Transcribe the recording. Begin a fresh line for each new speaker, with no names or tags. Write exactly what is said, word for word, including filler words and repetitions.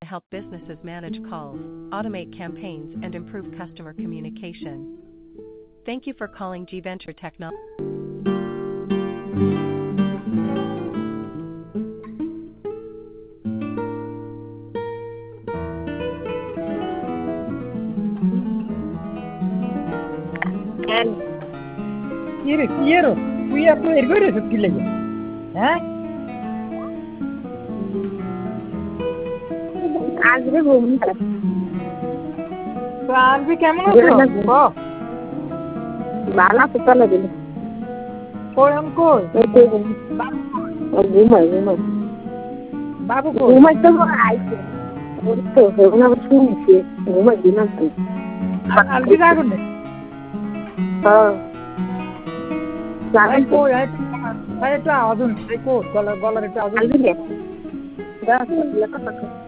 help businesses manage calls, automate campaigns, and improve customer communication. Thank you for calling G Venture Technology.
Quiero, quiero. Fui a poder ver eso que le হ্যাঁ
আজকে ঘুম
আজকে কেমন আছো
ভালো আছো চলে দিল
কই আমি কই
ঘুমাই ঘুমাই
বাবু কই
ঘুমাই তো আইছে ওর তো ঘুম আবার শুনছি ঘুমাই দিন না
আজকে জাগুন না
হ্যাঁ
জাগুন কই আই একটু আওয়াজ হচ্ছে কই গলার গলার একটু আওয়াজ হচ্ছে